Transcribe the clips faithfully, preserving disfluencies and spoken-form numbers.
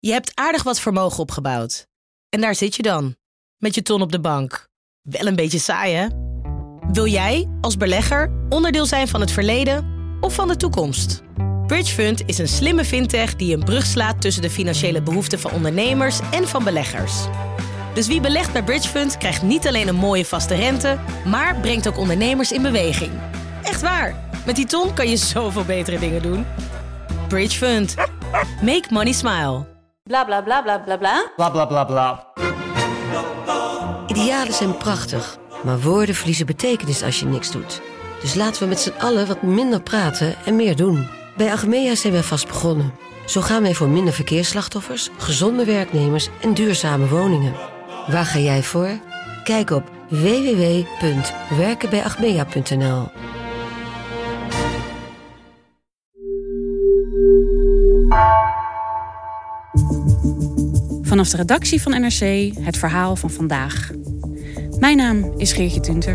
Je hebt aardig wat vermogen opgebouwd. En daar zit je dan, met je ton op de bank. Wel een beetje saai, hè? Wil jij, als belegger, onderdeel zijn van het verleden of van de toekomst? Bridgefund is een slimme fintech die een brug slaat tussen de financiële behoeften van ondernemers en van beleggers. Dus wie belegt bij Bridgefund krijgt niet alleen een mooie vaste rente, maar brengt ook ondernemers in beweging. Echt waar, met die ton kan je zoveel betere dingen doen. Bridgefund. Make money smile. Bla bla bla bla bla bla. Bla bla bla bla. Idealen zijn prachtig, maar woorden verliezen betekenis als je niks doet. Dus laten we met z'n allen wat minder praten en meer doen. Bij Achmea zijn wij vast begonnen. Zo gaan wij voor minder verkeersslachtoffers, gezonde werknemers en duurzame woningen. Waar ga jij voor? Kijk op w w w punt werken bij achmea punt n l. Vanaf de redactie van N R C het verhaal van vandaag. Mijn naam is Geertje Tunter.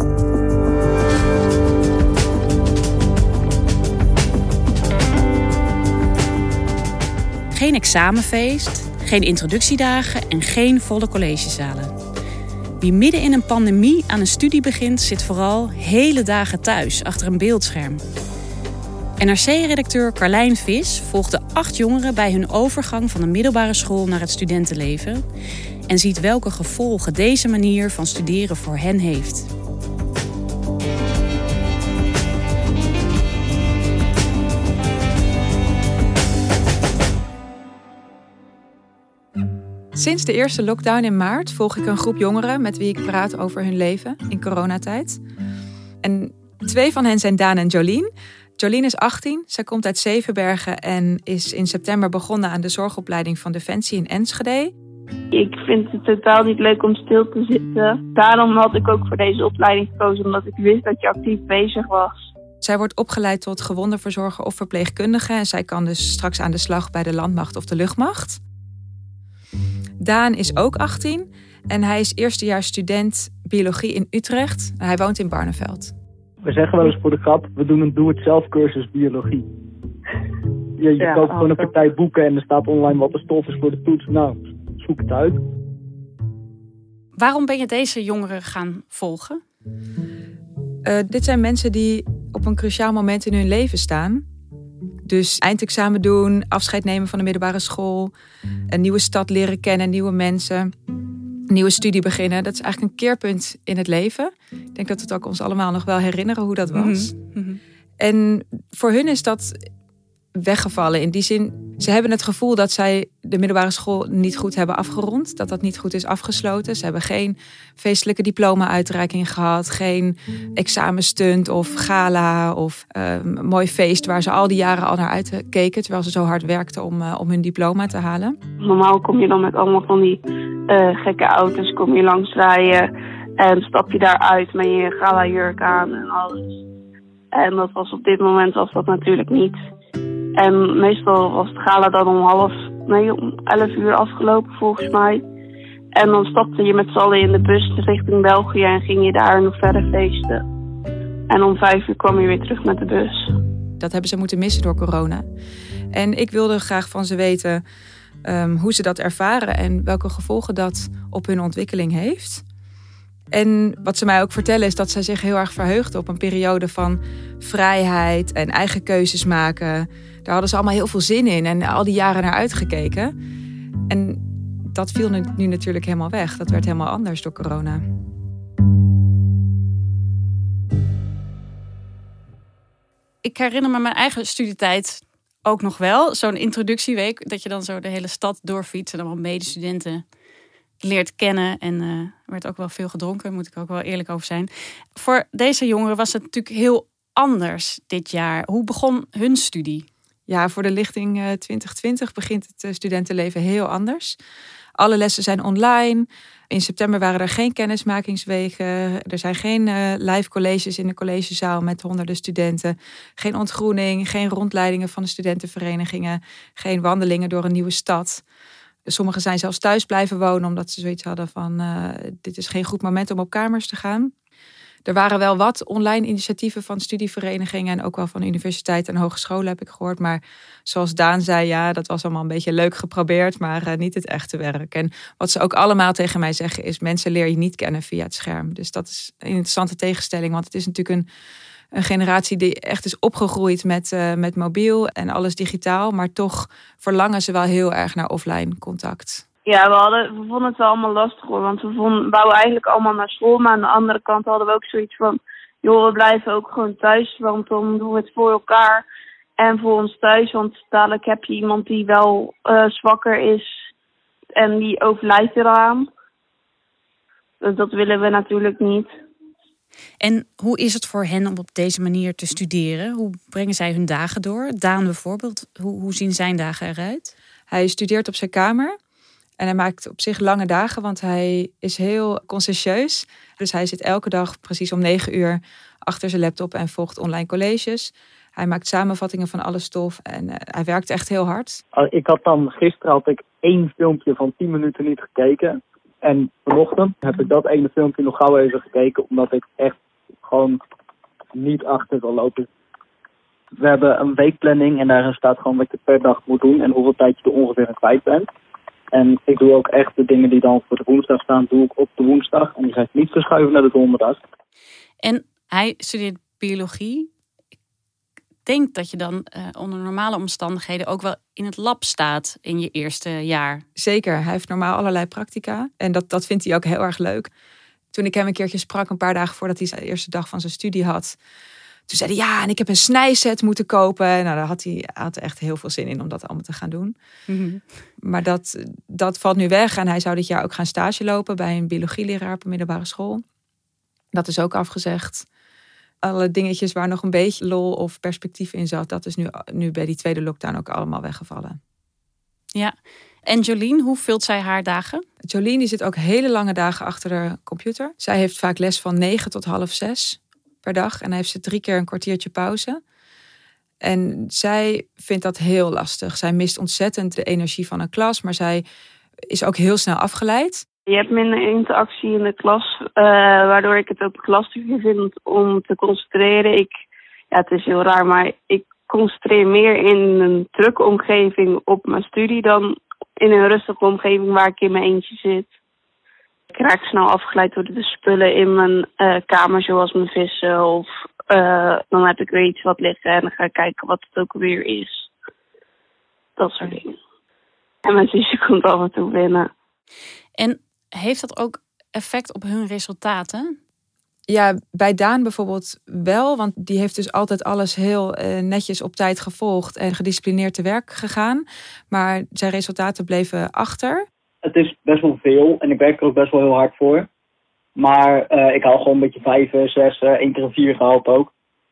Geen examenfeest, geen introductiedagen en geen volle collegezalen. Wie midden in een pandemie aan een studie begint, zit vooral hele dagen thuis achter een beeldscherm. N R C-redacteur Carlijn Vis volgde acht jongeren bij hun overgang van de middelbare school naar het studentenleven en ziet welke gevolgen deze manier van studeren voor hen heeft. Sinds de eerste lockdown in maart volg ik een groep jongeren met wie ik praat over hun leven in coronatijd. En twee van hen zijn Daan en Jolien. Jolien is achttien, zij komt uit Zevenbergen en is in september begonnen aan de zorgopleiding van Defensie in Enschede. Ik vind het totaal niet leuk om stil te zitten. Daarom had ik ook voor deze opleiding gekozen, omdat ik wist dat je actief bezig was. Zij wordt opgeleid tot gewondenverzorger of verpleegkundige en zij kan dus straks aan de slag bij de landmacht of de luchtmacht. Daan is ook achttien en hij is eerstejaars student biologie in Utrecht. Hij woont in Barneveld. We zeggen wel eens voor de grap, we doen een doe-het-zelf cursus biologie. Je, je ja, koopt gewoon een partij boeken en er staat online wat de stof is voor de toets. Nou, zoek het uit. Waarom ben je deze jongeren gaan volgen? Uh, dit zijn mensen die op een cruciaal moment in hun leven staan. Dus eindexamen doen, afscheid nemen van de middelbare school, een nieuwe stad leren kennen, nieuwe mensen, een nieuwe studie beginnen. Dat is eigenlijk een keerpunt in het leven. Ik denk dat we het ook ons allemaal nog wel herinneren hoe dat was. Mm-hmm. En voor hun is dat weggevallen. In die zin, ze hebben het gevoel dat zij de middelbare school niet goed hebben afgerond. Dat dat niet goed is afgesloten. Ze hebben geen feestelijke diploma-uitreiking gehad. Geen examenstunt of gala of uh, een mooi feest waar ze al die jaren al naar uitkeken. Terwijl ze zo hard werkten om, uh, om hun diploma te halen. Normaal kom je dan met allemaal van die uh, gekke auto's, kom je langs rijden en stap je daaruit met je gala-jurk aan en alles. En dat was op dit moment was dat natuurlijk niet. En meestal was het gala dan om half, nee, om elf uur afgelopen volgens mij. En dan stapte je met z'n allen in de bus richting België en ging je daar nog verder feesten. En om vijf uur kwam je weer terug met de bus. Dat hebben ze moeten missen door corona. En ik wilde graag van ze weten um, hoe ze dat ervaren en welke gevolgen dat op hun ontwikkeling heeft. En wat ze mij ook vertellen is dat ze zich heel erg verheugden op een periode van vrijheid en eigen keuzes maken. Daar hadden ze allemaal heel veel zin in en al die jaren naar uitgekeken. En dat viel nu, nu natuurlijk helemaal weg. Dat werd helemaal anders door corona. Ik herinner me mijn eigen studietijd ook nog wel. Zo'n introductieweek, dat je dan zo de hele stad doorfietst en allemaal medestudenten leert kennen. En uh, er werd ook wel veel gedronken, moet ik ook wel eerlijk over zijn. Voor deze jongeren was het natuurlijk heel anders dit jaar. Hoe begon hun studie? Ja, voor de lichting uh, twintig twintig begint het uh, studentenleven heel anders. Alle lessen zijn online. In september waren er geen kennismakingsweken. Er zijn geen uh, live colleges in de collegezaal met honderden studenten. Geen ontgroening, geen rondleidingen van de studentenverenigingen. Geen wandelingen door een nieuwe stad. Sommigen zijn zelfs thuis blijven wonen omdat ze zoiets hadden van Uh, dit is geen goed moment om op kamers te gaan. Er waren wel wat online initiatieven van studieverenigingen en ook wel van universiteiten en hogescholen heb ik gehoord. Maar zoals Daan zei, ja, dat was allemaal een beetje leuk geprobeerd, maar uh, niet het echte werk. En wat ze ook allemaal tegen mij zeggen is, mensen leer je niet kennen via het scherm. Dus dat is een interessante tegenstelling, want het is natuurlijk een, een generatie die echt is opgegroeid met, uh, met mobiel en alles digitaal. Maar toch verlangen ze wel heel erg naar offline contact. Ja, we, hadden, we vonden het wel allemaal lastig hoor, want we vonden, wouden eigenlijk allemaal naar school. Maar aan de andere kant hadden we ook zoiets van, joh, we blijven ook gewoon thuis, want dan doen we het voor elkaar en voor ons thuis. Want dadelijk heb je iemand die wel uh, zwakker is en die overlijdt eraan. Dus dat willen we natuurlijk niet. En hoe is het voor hen om op deze manier te studeren? Hoe brengen zij hun dagen door? Daan bijvoorbeeld, hoe, hoe zien zijn dagen eruit? Hij studeert op zijn kamer. En hij maakt op zich lange dagen, want hij is heel conscientieus. Dus hij zit elke dag precies om negen uur achter zijn laptop en volgt online colleges. Hij maakt samenvattingen van alle stof en uh, hij werkt echt heel hard. Ik had dan, gisteren had ik één filmpje van tien minuten niet gekeken. En vanochtend heb ik dat ene filmpje nog gauw even gekeken, omdat ik echt gewoon niet achter wil lopen. We hebben een weekplanning en daarin staat gewoon wat je per dag moet doen en hoeveel tijd je er ongeveer aan kwijt bent. En ik doe ook echt de dingen die dan voor de woensdag staan, doe ik op de woensdag. En die ga ik niet verschuiven naar de donderdag. En hij studeert biologie. Ik denk dat je dan uh, onder normale omstandigheden ook wel in het lab staat in je eerste jaar. Zeker, hij heeft normaal allerlei practica. En dat, dat vindt hij ook heel erg leuk. Toen ik hem een keertje sprak, een paar dagen voordat hij zijn eerste dag van zijn studie had, toen zei hij, ja, en ik heb een snijset moeten kopen. Nou, daar had hij, had echt heel veel zin in om dat allemaal te gaan doen. Mm-hmm. Maar dat, dat valt nu weg. En hij zou dit jaar ook gaan stage lopen bij een biologieleraar op een middelbare school. Dat is ook afgezegd. Alle dingetjes waar nog een beetje lol of perspectief in zat, dat is nu, nu bij die tweede lockdown ook allemaal weggevallen. Ja. En Jolien, hoe vult zij haar dagen? Jolien die zit ook hele lange dagen achter de computer. Zij heeft vaak les van negen tot half zes per dag. En dan heeft ze drie keer een kwartiertje pauze. En zij vindt dat heel lastig. Zij mist ontzettend de energie van een klas, maar zij is ook heel snel afgeleid. Je hebt minder interactie in de klas, uh, waardoor ik het ook lastiger vind om te concentreren. Ik, ja, het is heel raar, maar ik concentreer meer in een drukke omgeving op mijn studie dan in een rustige omgeving waar ik in mijn eentje zit. Ik raak snel afgeleid door de spullen in mijn uh, kamer, zoals mijn vissen. Of uh, dan heb ik weer iets wat liggen en dan ga ik kijken wat het ook weer is. Dat soort dingen. En mijn zusje komt af en toe binnen. En heeft dat ook effect op hun resultaten? Ja, bij Daan bijvoorbeeld wel. Want die heeft dus altijd alles heel uh, netjes op tijd gevolgd en gedisciplineerd te werk gegaan. Maar zijn resultaten bleven achter. Het is best wel veel en ik werk er ook best wel heel hard voor. Maar uh, ik haal gewoon een beetje vijf, zes, uh, één keer een vier gehaald ook.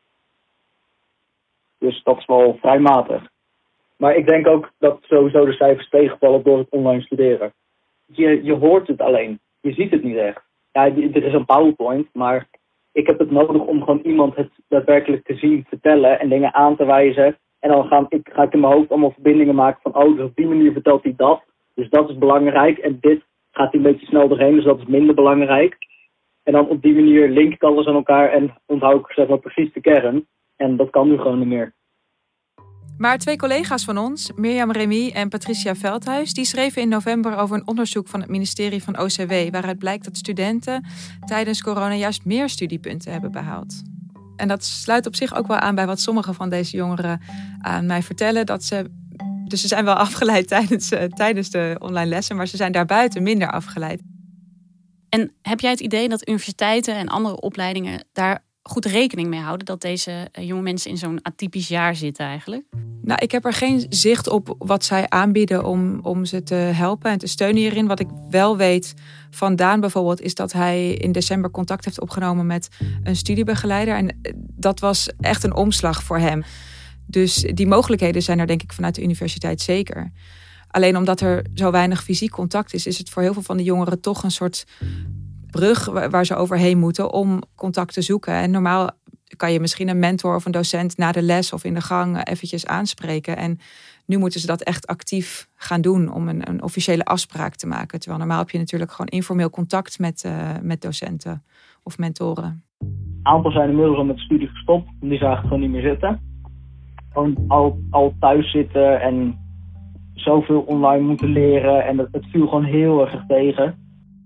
Dus dat is wel vrij matig. Maar ik denk ook dat sowieso de cijfers tegenvallen door het online studeren. Je, je hoort het alleen. Je ziet het niet echt. Ja, er is een PowerPoint, maar ik heb het nodig om gewoon iemand het daadwerkelijk te zien, vertellen en dingen aan te wijzen. En dan ga ik, ga ik in mijn hoofd allemaal verbindingen maken van, oh, dus op die manier vertelt hij dat. Dus dat is belangrijk. En dit gaat hij een beetje snel doorheen, dus dat is minder belangrijk. En dan op die manier link ik alles aan elkaar en onthoud ik zeg maar precies de kern. En dat kan nu gewoon niet meer. Maar twee collega's van ons, Mirjam Remy en Patricia Veldhuis, die schreven in november over een onderzoek van het ministerie van O C W, waaruit blijkt dat studenten tijdens corona juist meer studiepunten hebben behaald. En dat sluit op zich ook wel aan bij wat sommige van deze jongeren aan mij vertellen. Dat ze, dus ze zijn wel afgeleid tijdens, uh, tijdens de online lessen, maar ze zijn daarbuiten minder afgeleid. En heb jij het idee dat universiteiten en andere opleidingen daar goed rekening mee houden dat deze jonge mensen in zo'n atypisch jaar zitten eigenlijk? Nou, ik heb er geen zicht op wat zij aanbieden om, om ze te helpen en te steunen hierin. Wat ik wel weet van Daan bijvoorbeeld is dat hij in december contact heeft opgenomen met een studiebegeleider. En dat was echt een omslag voor hem. Dus die mogelijkheden zijn er denk ik vanuit de universiteit zeker. Alleen omdat er zo weinig fysiek contact is, is het voor heel veel van de jongeren toch een soort brug waar ze overheen moeten om contact te zoeken. En normaal kan je misschien een mentor of een docent na de les of in de gang eventjes aanspreken. En nu moeten ze dat echt actief gaan doen om een, een officiële afspraak te maken. Terwijl normaal heb je natuurlijk gewoon informeel contact met, uh, met docenten of mentoren. Een aantal zijn inmiddels al met de studie gestopt. Die zagen het gewoon niet meer zitten. Gewoon al, al thuis zitten en zoveel online moeten leren. En het, het viel gewoon heel erg tegen.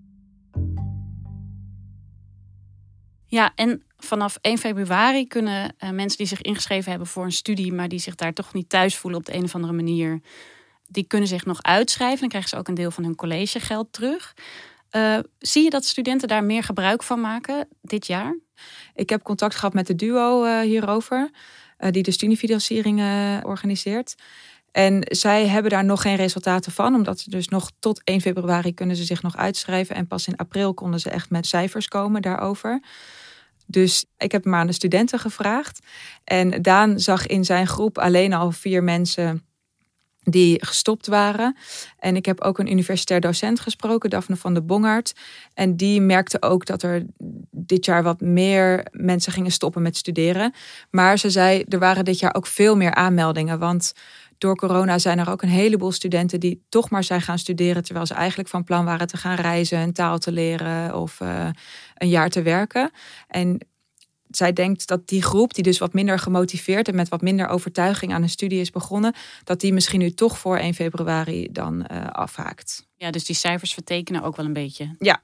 Ja, en vanaf één februari kunnen uh, mensen die zich ingeschreven hebben voor een studie, maar die zich daar toch niet thuis voelen op de een of andere manier, die kunnen zich nog uitschrijven. Dan krijgen ze ook een deel van hun collegegeld terug. Uh, zie je dat studenten daar meer gebruik van maken dit jaar? Ik heb contact gehad met de duo uh, hierover, uh, die de studiefinanciering uh, organiseert. En zij hebben daar nog geen resultaten van, omdat ze dus nog tot één februari kunnen ze zich nog uitschrijven. En pas in april konden ze echt met cijfers komen daarover. Dus ik heb maar aan de studenten gevraagd. En Daan zag in zijn groep alleen al vier mensen die gestopt waren. En ik heb ook een universitair docent gesproken, Daphne van de Bongard. En die merkte ook dat er dit jaar wat meer mensen gingen stoppen met studeren. Maar ze zei, er waren dit jaar ook veel meer aanmeldingen. Want door corona zijn er ook een heleboel studenten die toch maar zijn gaan studeren, terwijl ze eigenlijk van plan waren te gaan reizen, een taal te leren of uh, een jaar te werken. En zij denkt dat die groep, die dus wat minder gemotiveerd en met wat minder overtuiging aan een studie is begonnen, dat die misschien nu toch voor één februari dan uh, afhaakt. Ja, dus die cijfers vertekenen ook wel een beetje. Ja.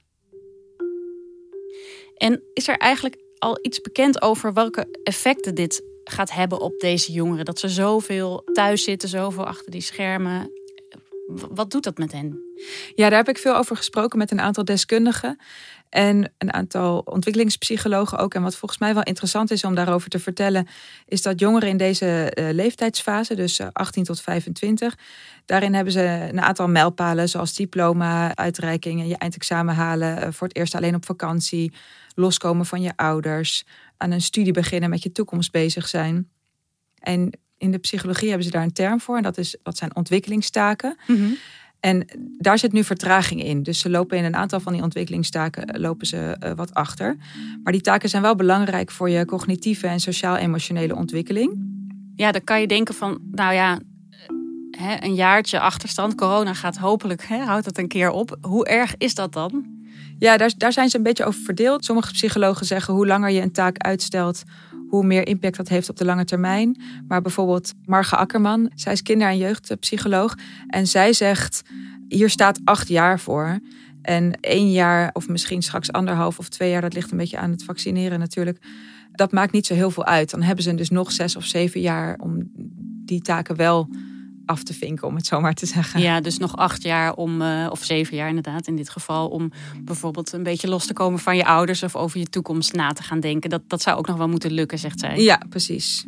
En is er eigenlijk al iets bekend over welke effecten dit gaat hebben op deze jongeren? Dat ze zoveel thuis zitten, zoveel achter die schermen. Wat doet dat met hen? Ja, daar heb ik veel over gesproken met een aantal deskundigen. En een aantal ontwikkelingspsychologen ook. En wat volgens mij wel interessant is om daarover te vertellen, is dat jongeren in deze uh, leeftijdsfase, dus uh, achttien tot vijfentwintig... daarin hebben ze een aantal mijlpalen, zoals diploma-uitreiking, je eindexamen halen, uh, voor het eerst alleen op vakantie, loskomen van je ouders, aan een studie beginnen, met je toekomst bezig zijn. En in de psychologie hebben ze daar een term voor, en dat, is, dat zijn ontwikkelingstaken. Mm-hmm. En daar zit nu vertraging in. Dus ze lopen in een aantal van die ontwikkelingstaken lopen ze uh, wat achter. Maar die taken zijn wel belangrijk voor je cognitieve en sociaal-emotionele ontwikkeling. Ja, dan kan je denken van, nou ja, hè, een jaartje achterstand. Corona gaat hopelijk, hè, houdt het een keer op. Hoe erg is dat dan? Ja, daar, daar zijn ze een beetje over verdeeld. Sommige psychologen zeggen hoe langer je een taak uitstelt, hoe meer impact dat heeft op de lange termijn. Maar bijvoorbeeld Marga Akkerman, zij is kinder- en jeugdpsycholoog. En zij zegt, hier staat acht jaar voor. En één jaar of misschien straks anderhalf of twee jaar, dat ligt een beetje aan het vaccineren natuurlijk. Dat maakt niet zo heel veel uit. Dan hebben ze dus nog zes of zeven jaar om die taken wel af te vinken, om het zo maar te zeggen. Ja, dus nog acht jaar om, uh, of zeven jaar inderdaad in dit geval, om bijvoorbeeld een beetje los te komen van je ouders of over je toekomst na te gaan denken. Dat, dat zou ook nog wel moeten lukken, zegt zij. Ja, precies.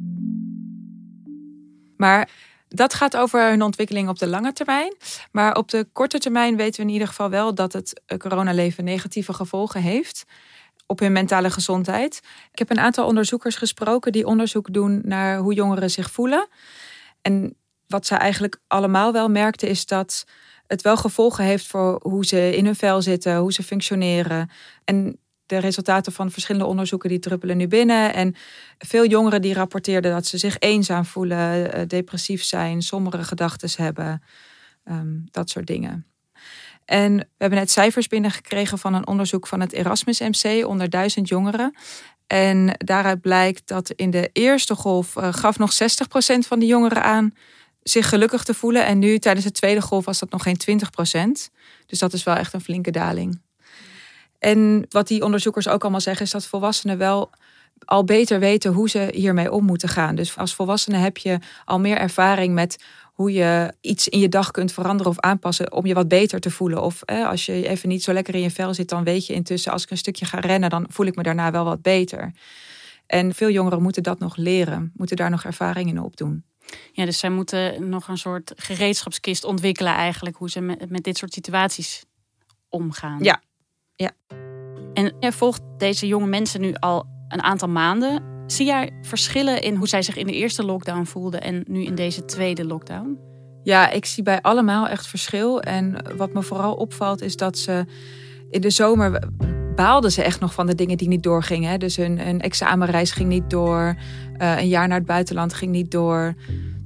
Maar dat gaat over hun ontwikkeling op de lange termijn. Maar op de korte termijn weten we in ieder geval wel dat het coronaleven negatieve gevolgen heeft op hun mentale gezondheid. Ik heb een aantal onderzoekers gesproken die onderzoek doen naar hoe jongeren zich voelen. En wat ze eigenlijk allemaal wel merkten is dat het wel gevolgen heeft voor hoe ze in hun vel zitten, hoe ze functioneren. En de resultaten van verschillende onderzoeken die druppelen nu binnen. En veel jongeren die rapporteerden dat ze zich eenzaam voelen, depressief zijn, sombere gedachten hebben. Um, dat soort dingen. En we hebben net cijfers binnengekregen van een onderzoek van het Erasmus M C onder duizend jongeren. En daaruit blijkt dat in de eerste golf uh, gaf nog zestig procent van de jongeren aan zich gelukkig te voelen. En nu tijdens de tweede golf was dat nog geen twintig procent. Dus dat is wel echt een flinke daling. En wat die onderzoekers ook allemaal zeggen is dat volwassenen wel al beter weten hoe ze hiermee om moeten gaan. Dus als volwassene heb je al meer ervaring met hoe je iets in je dag kunt veranderen of aanpassen om je wat beter te voelen. Of eh, als je even niet zo lekker in je vel zit, dan weet je intussen, als ik een stukje ga rennen, dan voel ik me daarna wel wat beter. En veel jongeren moeten dat nog leren, moeten daar nog ervaring in opdoen. Ja, dus zij moeten nog een soort gereedschapskist ontwikkelen eigenlijk, hoe ze met, met dit soort situaties omgaan. Ja. Ja. En jij volgt deze jonge mensen nu al een aantal maanden. Zie jij verschillen in hoe zij zich in de eerste lockdown voelden en nu in deze tweede lockdown? Ja, ik zie bij allemaal echt verschil. En wat me vooral opvalt is dat ze in de zomer baalden ze echt nog van de dingen die niet doorgingen. Hè? Dus hun, hun examenreis ging niet door. Uh, een jaar naar het buitenland ging niet door.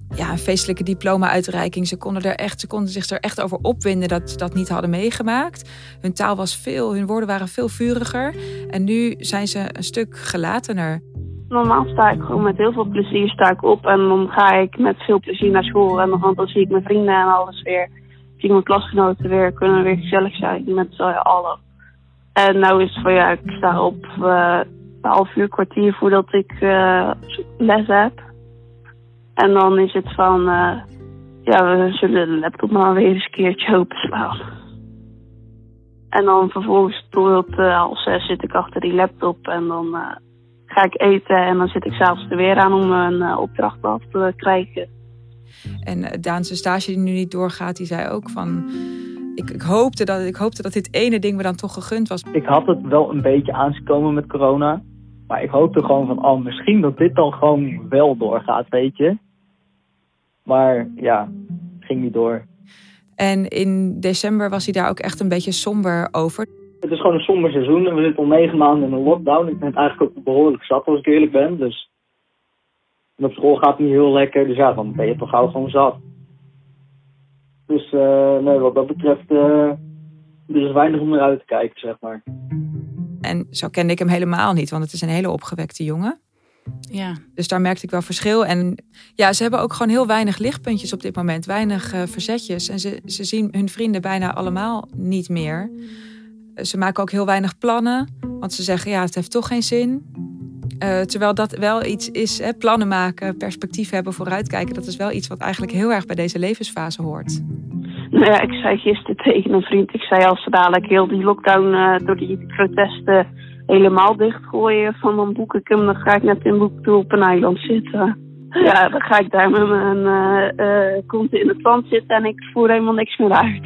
ja, een feestelijke diploma-uitreiking. Ze konden, er echt, ze konden zich er echt over opwinden dat ze dat niet hadden meegemaakt. Hun taal was veel, hun woorden waren veel vuriger. En nu zijn ze een stuk gelatener. Normaal sta ik gewoon met heel veel plezier sta ik op. En dan ga ik met veel plezier naar school. En dan, dan zie ik mijn vrienden en alles weer. Zie ik mijn klasgenoten weer. Kunnen we weer gezellig zijn met z'n allen. En nou is het van ja, ik sta op uh, een half uur, kwartier voordat ik uh, les heb. En dan is het van, uh, ja, we zullen de laptop maar weer eens een keertje openslaan. En dan vervolgens tot uh, half zes zit ik achter die laptop en dan uh, ga ik eten. En dan zit ik s'avonds er weer aan om een uh, opdracht af te krijgen. En uh, Daan, zijn stage die nu niet doorgaat, die zei ook van... Ik, ik, hoopte dat, ik hoopte dat dit ene ding me dan toch gegund was. Ik had het wel een beetje aangekomen met corona. Maar ik hoopte gewoon van, oh, misschien dat dit dan gewoon wel doorgaat, weet je. Maar ja, ging niet door. En in december was hij daar ook echt een beetje somber over. Het is gewoon een somber seizoen en we zitten al negen maanden in een lockdown. Ik ben het eigenlijk ook behoorlijk zat als ik eerlijk ben. Dus... En op school gaat het niet heel lekker, dus ja, dan ben je toch gauw gewoon zat. Dus uh, nee, wat dat betreft, uh, er is weinig om naar uit te kijken, zeg maar. En zo kende ik hem helemaal niet, want het is een hele opgewekte jongen. Ja. Dus daar merkte ik wel verschil. En ja, ze hebben ook gewoon heel weinig lichtpuntjes op dit moment. Weinig uh, verzetjes. En ze, ze zien hun vrienden bijna allemaal niet meer. Ze maken ook heel weinig plannen. Want ze zeggen, ja, het heeft toch geen zin. Uh, terwijl dat wel iets is, hè, plannen maken, perspectief hebben, vooruitkijken. Dat is wel iets wat eigenlijk heel erg bij deze levensfase hoort. Nou ja, ik zei gisteren tegen een vriend, ik zei als ze dadelijk heel die lockdown uh, door die protesten helemaal dichtgooien, van dan boek ik hem, dan ga ik net in Boektoe op een eiland zitten. Ja, dan ga ik daar met mijn uh, uh, kont in het zand zitten en ik voer helemaal niks meer uit.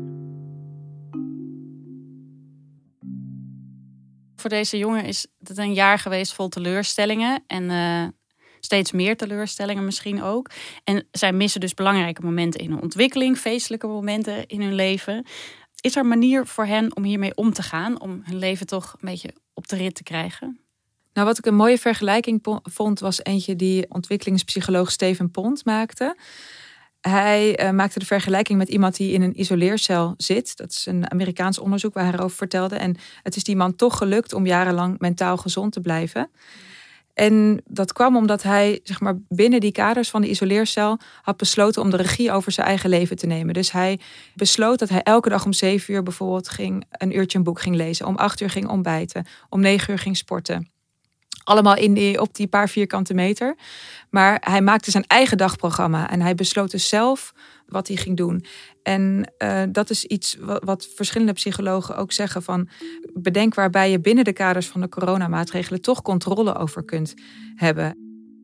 Voor deze jongen is het een jaar geweest vol teleurstellingen en uh, steeds meer teleurstellingen misschien ook. En zij missen dus belangrijke momenten in hun ontwikkeling, feestelijke momenten in hun leven. Is er een manier voor hen om hiermee om te gaan, om hun leven toch een beetje op de rit te krijgen? Nou, wat ik een mooie vergelijking vond, was eentje die ontwikkelingspsycholoog Steven Pont maakte. Hij uh, maakte de vergelijking met iemand die in een isoleercel zit. Dat is een Amerikaans onderzoek waar hij erover vertelde. En het is die man toch gelukt om jarenlang mentaal gezond te blijven. En dat kwam omdat hij, zeg maar, binnen die kaders van de isoleercel had besloten om de regie over zijn eigen leven te nemen. Dus hij besloot dat hij elke dag om zeven uur bijvoorbeeld ging, een uurtje een boek ging lezen. Om acht uur ging ontbijten. Om negen uur ging sporten. Allemaal in die, op die paar vierkante meter. Maar hij maakte zijn eigen dagprogramma. En hij besloot dus zelf wat hij ging doen. En uh, dat is iets wat, wat verschillende psychologen ook zeggen. Van bedenk waarbij je binnen de kaders van de coronamaatregelen toch controle over kunt hebben.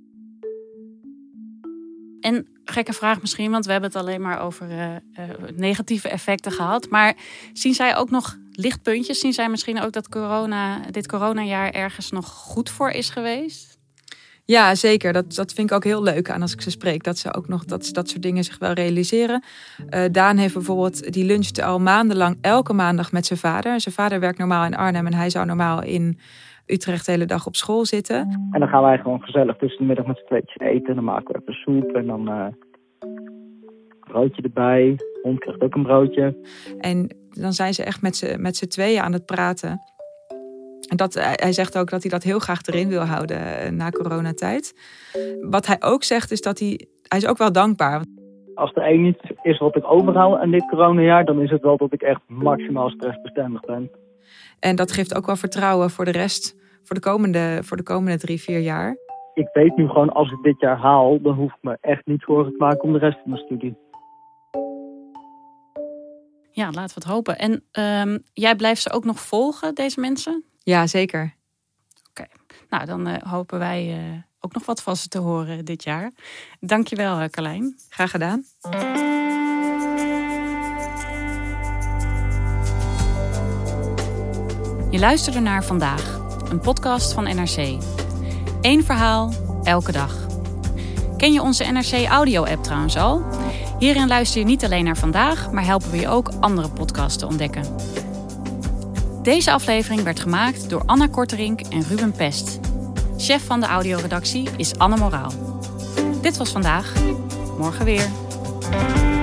En gekke vraag misschien, want we hebben het alleen maar over uh, uh, negatieve effecten gehad. Maar zien zij ook nog lichtpuntjes? Zien zij misschien ook dat corona, dit coronajaar ergens nog goed voor is geweest? Ja, zeker. Dat, dat vind ik ook heel leuk aan als ik ze spreek. Dat ze ook nog dat, dat soort dingen zich wel realiseren. Uh, Daan heeft bijvoorbeeld, die lunchte al maandenlang elke maandag met zijn vader. Zijn vader werkt normaal in Arnhem en hij zou normaal in Utrecht de hele dag op school zitten. En dan gaan wij gewoon gezellig tussen de middag met z'n tweetjes eten. Dan maken we even soep en dan uh, een broodje erbij. De hond krijgt ook een broodje. En dan zijn ze echt met z'n, met z'n tweeën aan het praten. En dat, hij zegt ook dat hij dat heel graag erin wil houden na coronatijd. Wat hij ook zegt is dat hij... Hij is ook wel dankbaar. Als er één iets is wat ik overhoud aan dit coronajaar, dan is het wel dat ik echt maximaal stressbestendig ben. En dat geeft ook wel vertrouwen voor de rest, voor de komende, voor de komende drie, vier jaar. Ik weet nu gewoon, als ik dit jaar haal, dan hoef ik me echt niet zorgen te maken om de rest van mijn studie. Ja, laten we het hopen. En um, jij blijft ze ook nog volgen, deze mensen? Ja, zeker. Oké, okay. Nou dan uh, hopen wij uh, ook nog wat van ze te horen dit jaar. Dankjewel, uh, Carlijn. Graag gedaan. Je luisterde naar Vandaag, een podcast van N R C. Eén verhaal, elke dag. Ken je onze N R C audio-app trouwens al? Hierin luister je niet alleen naar Vandaag, maar helpen we je ook andere podcasts te ontdekken. Deze aflevering werd gemaakt door Anna Korterink en Ruben Pest. Chef van de audioredactie is Anne Moraal. Dit was Vandaag. Morgen weer.